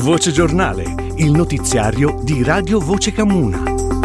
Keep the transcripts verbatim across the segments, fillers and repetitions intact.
Voce Giornale, il notiziario di Radio Voce Camuna.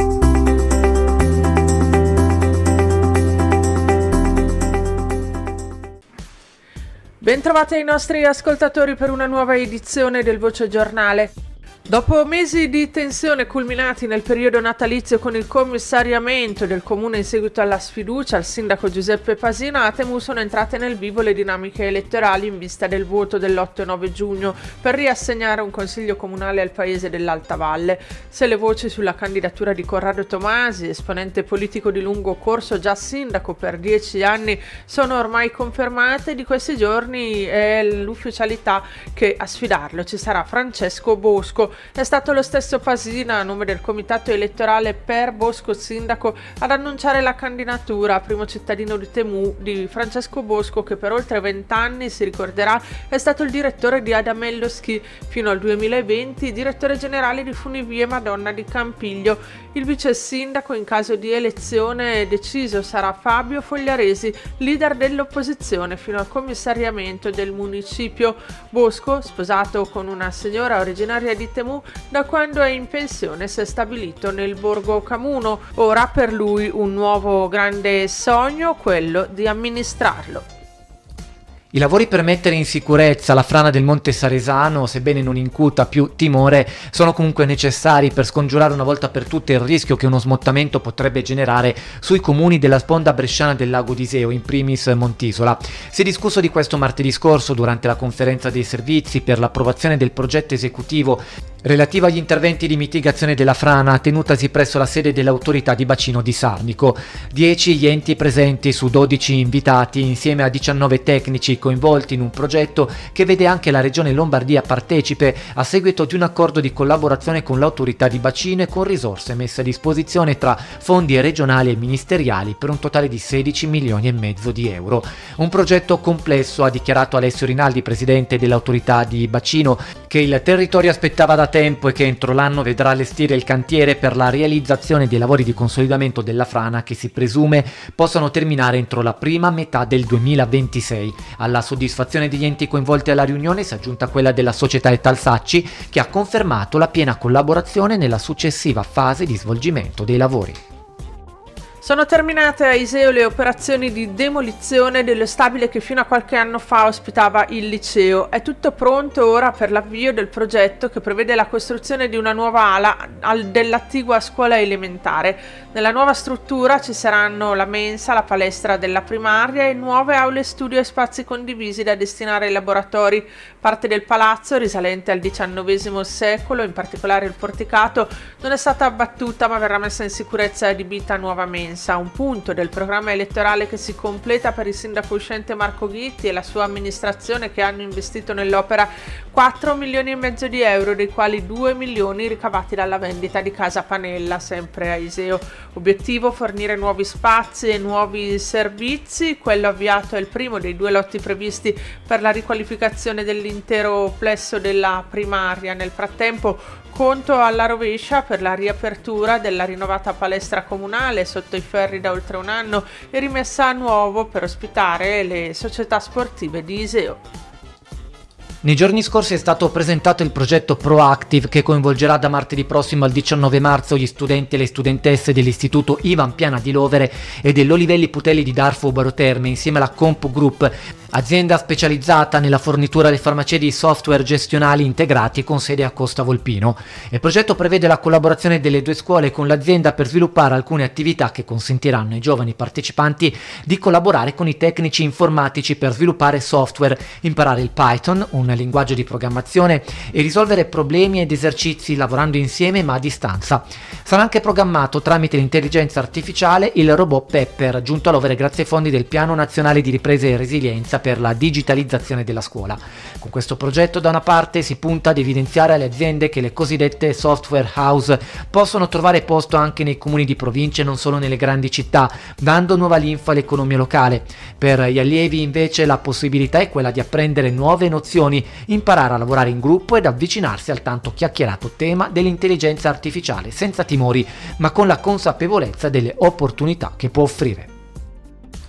Bentrovati ai nostri ascoltatori per una nuova edizione del Voce Giornale. Dopo mesi di tensione culminati nel periodo natalizio con il commissariamento del comune in seguito alla sfiducia al sindaco Giuseppe Pasina, a Temu sono entrate nel vivo le dinamiche elettorali in vista del voto dell'otto e nove giugno per riassegnare un consiglio comunale al paese dell'Alta Valle. Se le voci sulla candidatura di Corrado Tomasi, esponente politico di lungo corso già sindaco per dieci anni, sono ormai confermate, di questi giorni è l'ufficialità che a sfidarlo ci sarà Francesco Bosco. È stato lo stesso Pasina, a nome del comitato elettorale per Bosco Sindaco, ad annunciare la candidatura a primo cittadino di Temu di Francesco Bosco, che per oltre vent'anni, si ricorderà, è stato il direttore di Adamello Ski, fino al duemilaventi direttore generale di Funivie Madonna di Campiglio. Il vice sindaco in caso di elezione deciso sarà Fabio Fogliaresi, leader dell'opposizione fino al commissariamento del municipio. Bosco, sposato con una signora originaria di Temu, da quando è in pensione si è stabilito nel borgo Camuno. Ora per lui un nuovo grande sogno, quello di amministrarlo. I lavori per mettere in sicurezza la frana del Monte Saresano, sebbene non incuta più timore, sono comunque necessari per scongiurare una volta per tutte il rischio che uno smottamento potrebbe generare sui comuni della sponda bresciana del lago d'Iseo, in primis Montisola. Si è discusso di questo martedì scorso durante la conferenza dei servizi per l'approvazione del progetto esecutivo relativa agli interventi di mitigazione della frana, tenutasi presso la sede dell'autorità di bacino di Sarnico. Dieci gli enti presenti su dodici invitati, insieme a diciannove tecnici coinvolti in un progetto che vede anche la regione Lombardia partecipe a seguito di un accordo di collaborazione con l'autorità di bacino e con risorse messe a disposizione tra fondi regionali e ministeriali per un totale di sedici milioni e mezzo di euro. Un progetto complesso, ha dichiarato Alessio Rinaldi, presidente dell'autorità di bacino, che il territorio aspettava da tempo e che entro l'anno vedrà allestire il cantiere per la realizzazione dei lavori di consolidamento della frana, che si presume possano terminare entro la prima metà del duemilaventisei. Alla soddisfazione degli enti coinvolti alla riunione si è aggiunta quella della società Etalsacci, che ha confermato la piena collaborazione nella successiva fase di svolgimento dei lavori. Sono terminate a Iseo le operazioni di demolizione dello stabile che fino a qualche anno fa ospitava il liceo. È tutto pronto ora per l'avvio del progetto che prevede la costruzione di una nuova ala dell'attigua scuola elementare. Nella nuova struttura ci saranno la mensa, la palestra della primaria e nuove aule studio e spazi condivisi da destinare ai laboratori. Parte del palazzo, risalente al diciannovesimo secolo, in particolare il porticato, non è stata abbattuta ma verrà messa in sicurezza e adibita nuovamente. Un punto del programma elettorale che si completa per il sindaco uscente Marco Ghitti e la sua amministrazione, che hanno investito nell'opera quattro milioni e mezzo di euro, dei quali due milioni ricavati dalla vendita di Casa Panella, sempre a Iseo. Obiettivo: fornire nuovi spazi e nuovi servizi. Quello avviato è il primo dei due lotti previsti per la riqualificazione dell'intero plesso della primaria. Nel frattempo, conto alla rovescia per la riapertura della rinnovata palestra comunale sotto i ferri da oltre un anno e rimessa a nuovo per ospitare le società sportive di Iseo. Nei giorni scorsi è stato presentato il progetto Proactive, che coinvolgerà da martedì prossimo al diciannove marzo gli studenti e le studentesse dell'istituto Ivan Piana di Lovere e dell'Olivelli Putelli di Darfo Baro Terme, insieme alla Compu Group, azienda specializzata nella fornitura delle farmacie di software gestionali integrati con sede a Costa Volpino. Il progetto prevede la collaborazione delle due scuole con l'azienda per sviluppare alcune attività che consentiranno ai giovani partecipanti di collaborare con i tecnici informatici per sviluppare software, imparare il Python, un linguaggio di programmazione, e risolvere problemi ed esercizi lavorando insieme ma a distanza. Sarà anche programmato tramite l'intelligenza artificiale il robot Pepper, giunto a Lovere grazie ai fondi del Piano Nazionale di Ripresa e Resilienza per la digitalizzazione della scuola. Con questo progetto, da una parte, si punta ad evidenziare alle aziende che le cosiddette software house possono trovare posto anche nei comuni di provincia e non solo nelle grandi città, dando nuova linfa all'economia locale. Per gli allievi, invece, la possibilità è quella di apprendere nuove nozioni, imparare a lavorare in gruppo ed avvicinarsi al tanto chiacchierato tema dell'intelligenza artificiale senza timori, ma con la consapevolezza delle opportunità che può offrire.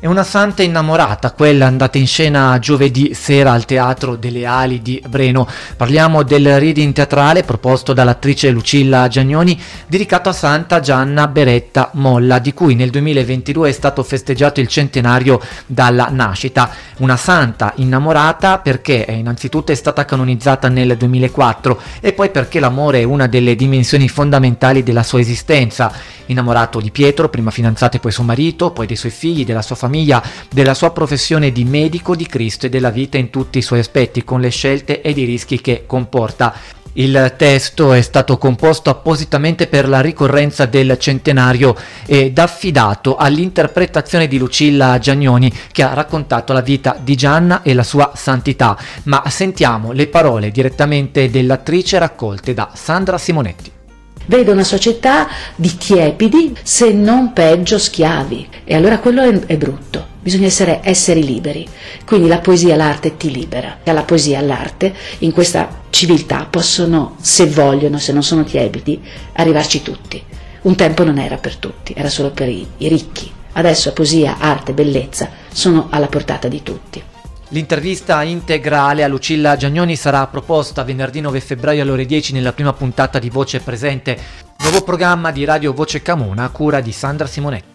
È una santa innamorata, quella andata in scena giovedì sera al Teatro delle Ali di Breno. Parliamo del reading teatrale proposto dall'attrice Lucilla Giagnoni, dedicato a Santa Gianna Beretta Molla, di cui nel duemilaventidue è stato festeggiato il centenario dalla nascita. Una santa innamorata perché innanzitutto è stata canonizzata nel duemilaquattro e poi perché l'amore è una delle dimensioni fondamentali della sua esistenza. Innamorato di Pietro, prima fidanzato e poi suo marito, poi dei suoi figli, della sua famiglia, della sua professione di medico di Cristo e della vita in tutti i suoi aspetti, con le scelte ed i rischi che comporta. Il testo è stato composto appositamente per la ricorrenza del centenario ed affidato all'interpretazione di Lucilla Giagnoni, che ha raccontato la vita di Gianna e la sua santità. Ma sentiamo le parole direttamente dell'attrice raccolte da Sandra Simonetti. Vedo una società di tiepidi, se non peggio schiavi, e allora quello è, è brutto. Bisogna essere esseri liberi, quindi la poesia, l'arte ti libera. La poesia e l'arte in questa civiltà possono, se vogliono, se non sono tiepidi, arrivarci tutti. Un tempo non era per tutti, era solo per i, i ricchi. Adesso poesia, arte, bellezza sono alla portata di tutti. L'intervista integrale a Lucilla Giagnoni sarà proposta venerdì nove febbraio alle ore dieci nella prima puntata di Voce Presente, nuovo programma di Radio Voce Camona a cura di Sandra Simonetti.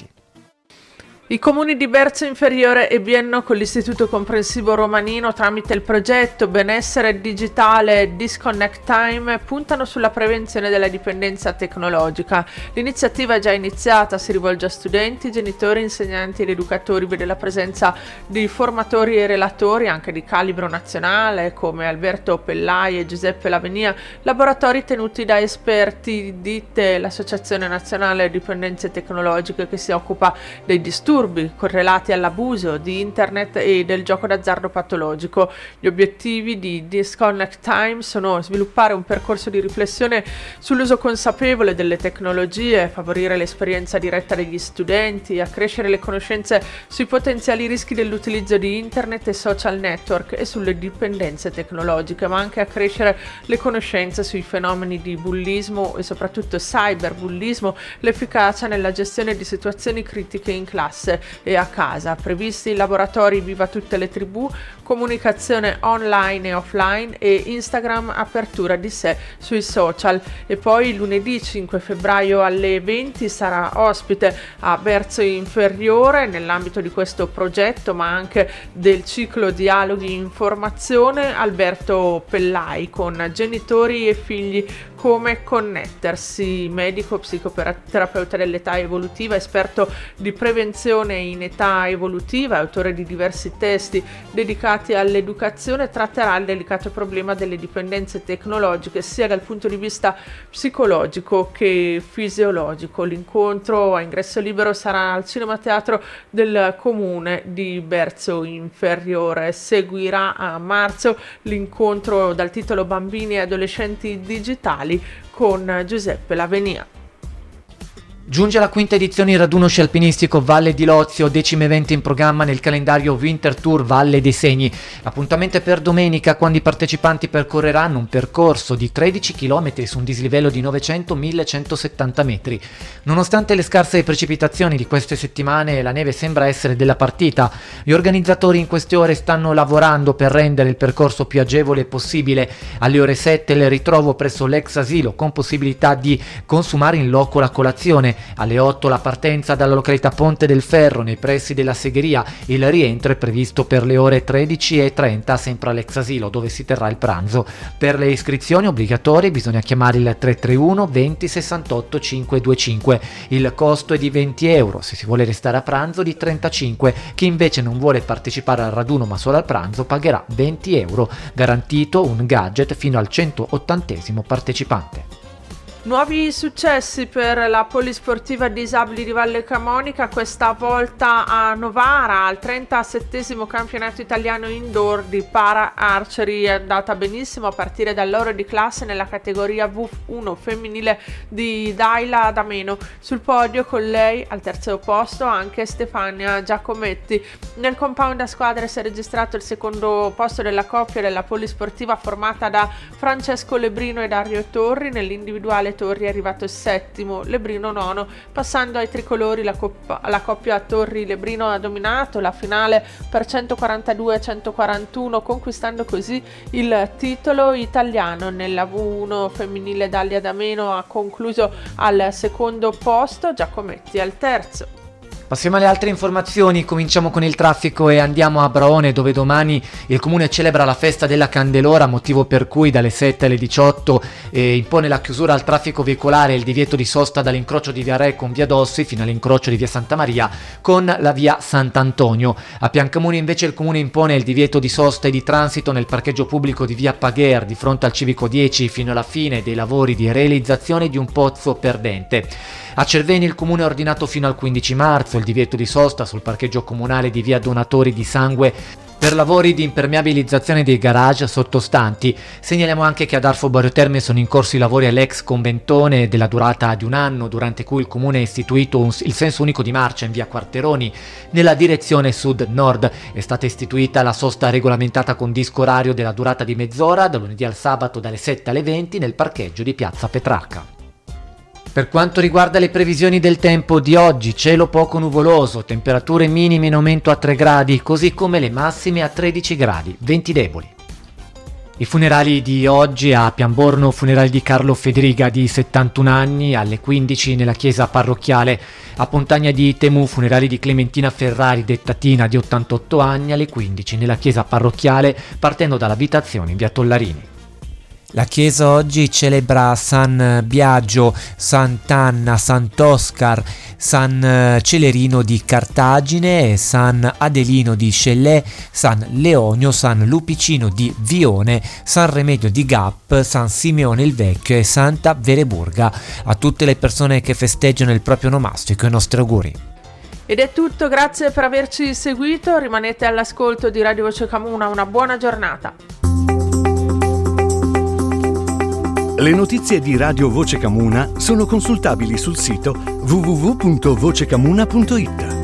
I comuni di Berzo Inferiore e Bienno con l'Istituto Comprensivo Romanino tramite il progetto Benessere Digitale Disconnect Time puntano sulla prevenzione della dipendenza tecnologica. L'iniziativa è già iniziata, si rivolge a studenti, genitori, insegnanti ed educatori, vede la presenza di formatori e relatori anche di calibro nazionale come Alberto Pellai e Giuseppe Lavenia, laboratori tenuti da esperti D I T E, l'Associazione Nazionale Dipendenze Tecnologiche che si occupa dei disturbi correlati all'abuso di internet e del gioco d'azzardo patologico. Gli obiettivi di Disconnect Time sono sviluppare un percorso di riflessione sull'uso consapevole delle tecnologie, favorire l'esperienza diretta degli studenti, accrescere le conoscenze sui potenziali rischi dell'utilizzo di internet e social network e sulle dipendenze tecnologiche, ma anche accrescere le conoscenze sui fenomeni di bullismo e soprattutto cyberbullismo, l'efficacia nella gestione di situazioni critiche in classe e a casa. Previsti laboratori Viva Tutte le Tribù, comunicazione online e offline e Instagram apertura di sé sui social. E poi lunedì cinque febbraio alle venti sarà ospite a Berzo Inferiore nell'ambito di questo progetto ma anche del ciclo Dialoghi in Formazione Alberto Pellai con genitori e figli come connettersi, medico, psicoterapeuta dell'età evolutiva, esperto di prevenzione in età evolutiva, autore di diversi testi dedicati all'educazione, tratterà il delicato problema delle dipendenze tecnologiche sia dal punto di vista psicologico che fisiologico. L'incontro a ingresso libero sarà al Cinema Teatro del Comune di Berzo Inferiore. Seguirà a marzo l'incontro dal titolo Bambini e adolescenti digitali con Giuseppe Lavenia. Giunge la quinta edizione il raduno sci alpinistico Valle di Lozio, decimo evento in programma nel calendario Winter Tour Valle dei Segni. L'appuntamento è per domenica, quando i partecipanti percorreranno un percorso di tredici chilometri su un dislivello di novecento millecentosettanta metri. Nonostante le scarse precipitazioni di queste settimane, la neve sembra essere della partita. Gli organizzatori in queste ore stanno lavorando per rendere il percorso più agevole possibile. Alle ore sette il ritrovo presso l'ex asilo con possibilità di consumare in loco la colazione. Alle otto la partenza dalla località Ponte del Ferro nei pressi della segheria. Il rientro è previsto per le ore tredici e trenta sempre all'ex asilo dove si terrà il pranzo. Per le iscrizioni obbligatorie bisogna chiamare il tre tre uno venti sessantotto cinquecentoventicinque. Il costo è di venti euro, se si vuole restare a pranzo di trentacinque. Chi invece non vuole partecipare al raduno ma solo al pranzo pagherà venti euro, garantito un gadget fino al centottantesimo partecipante. Nuovi successi per la polisportiva disabili di Valle Camonica, questa volta a Novara al trentasettesimo campionato italiano indoor di para archery. È andata benissimo a partire dall'oro di classe nella categoria V uno femminile di Daila D'Ameno. Sul podio con lei al terzo posto anche Stefania Giacometti. Nel compound a squadre si è registrato il secondo posto della coppia della polisportiva formata da Francesco Lebrino e Dario Torri. Nell'individuale Torri è arrivato settimo, Lebrino nono. Passando ai tricolori, la, coppa, la coppia Torri-Lebrino ha dominato la finale per centoquarantadue a centoquarantuno, conquistando così il titolo italiano. Nella V uno femminile Dalia D'Ameno ha concluso al secondo posto, Giacometti al terzo. Passiamo alle altre informazioni, cominciamo con il traffico e andiamo a Braone, dove domani il comune celebra la festa della Candelora, motivo per cui dalle sette alle diciotto eh, impone la chiusura al traffico veicolare e il divieto di sosta dall'incrocio di via Re con via Dossi fino all'incrocio di via Santa Maria con la via Sant'Antonio. A Piancamuni invece il comune impone il divieto di sosta e di transito nel parcheggio pubblico di via Pagher di fronte al civico dieci fino alla fine dei lavori di realizzazione di un pozzo perdente. A Cerveni il comune ha ordinato fino al quindici marzo il divieto di sosta sul parcheggio comunale di via Donatori di Sangue per lavori di impermeabilizzazione dei garage sottostanti. Segnaliamo anche che ad Arfo Borio Terme sono in corso i lavori all'ex conventone della durata di un anno, durante cui il comune ha istituito un, il senso unico di marcia in via Quarteroni nella direzione sud-nord. È stata istituita la sosta regolamentata con disco orario della durata di mezz'ora da lunedì al sabato dalle sette alle venti nel parcheggio di piazza Petrarca. Per quanto riguarda le previsioni del tempo di oggi, cielo poco nuvoloso, temperature minime in aumento a tre gradi, così come le massime a tredici gradi, venti deboli. I funerali di oggi a Pianborno, funerali di Carlo Federiga di settantuno anni, alle quindici nella chiesa parrocchiale. A Pontagna di Temu, funerali di Clementina Ferrari, detta Tina, di ottantotto anni, alle quindici nella chiesa parrocchiale, partendo dall'abitazione in via Tollarini. La chiesa oggi celebra San Biagio, Sant'Anna, Sant'Oscar, San Celerino di Cartagine, San Adelino di Cellè, San Leonio, San Lupicino di Vione, San Remedio di Gap, San Simeone il Vecchio e Santa Vereburga. A tutte le persone che festeggiano il proprio onomastico i nostri auguri. Ed è tutto, grazie per averci seguito, rimanete all'ascolto di Radio Voce Camuna, una buona giornata. Le notizie di Radio Voce Camuna sono consultabili sul sito w w w punto vocecamuna punto i t.